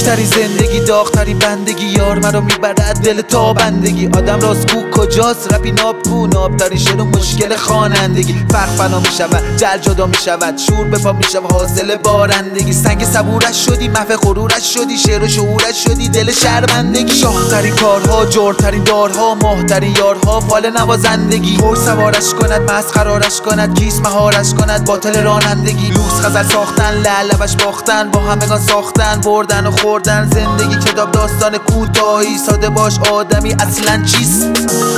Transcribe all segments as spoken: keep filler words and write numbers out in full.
شیکتری زندگی داغترین بندگی، یار مرا میبرد دل تا بندگی. آدم راستگو کجاست رپی نابگو، نابترین شعر و مشکل خوانندگی. فرق فنا میشود جل جدا میشود، شور به پا میشود حاصل بارندگی. سنگ صبورش شدی محو غرورش شدی، شعر و شعورش شدی دل شرمندگی. شاهترین کارها جرترین دارها، ماهترین یارها فال نوازندگی. هوش سوارش کند مست قرارش کند، کیس مهارش کند باطل رانندگی. لوس غزل ساختن لعلبش باختن، با همگان ساختن بردن و خوردن. زندگی کتاب داستان کوتاهی، ساده باش آدمی اصلا چیست.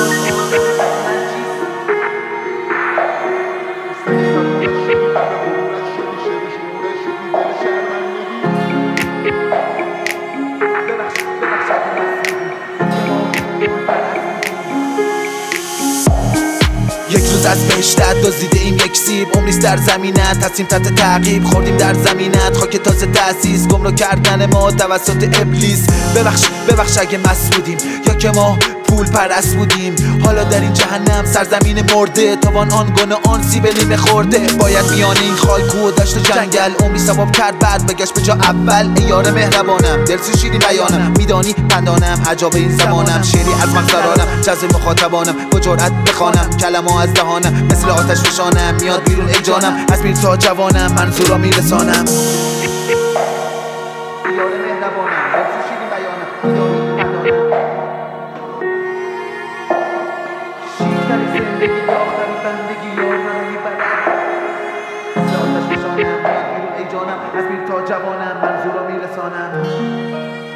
یک روز از بهشتت دزدیده ایم یک سیب، عمریست در زمینت هستیم تحت تعقیب. خوردیم در زمینت خاک تازه تأسیس، گمراه کردن ما توسط ابلیس. ببخش ببخش اگه مست بودیم یا که ما پول پرست بودیم. حالا در این جهنم سرزمین مرده، تاوان آن گونه آن سیب نیمه خورده. باید میانه این خاک و دشت و جنگل عمری ثواب کرد بعد بگشت به جا اول. ای یار مهربانم دلسوز شیرین بیانم، میدانی پندانم عجاب این زمانم. شعری از مقصرانم جذب مخاطبانم، با جرأت بخوانم کلمه از دهانم. مثل آتش فشانم میاد بیرون ای جانم، از پیر تا جوانم منظورا میرسانم. یار مهربانم دلسوز شیرین بیانم، میدانی زندگی داغترین بندگی، یار منو میبرد مثل آتش فشانم میاد بیرون ای جانم. از پیر تا جوانم منظورا میرسانم.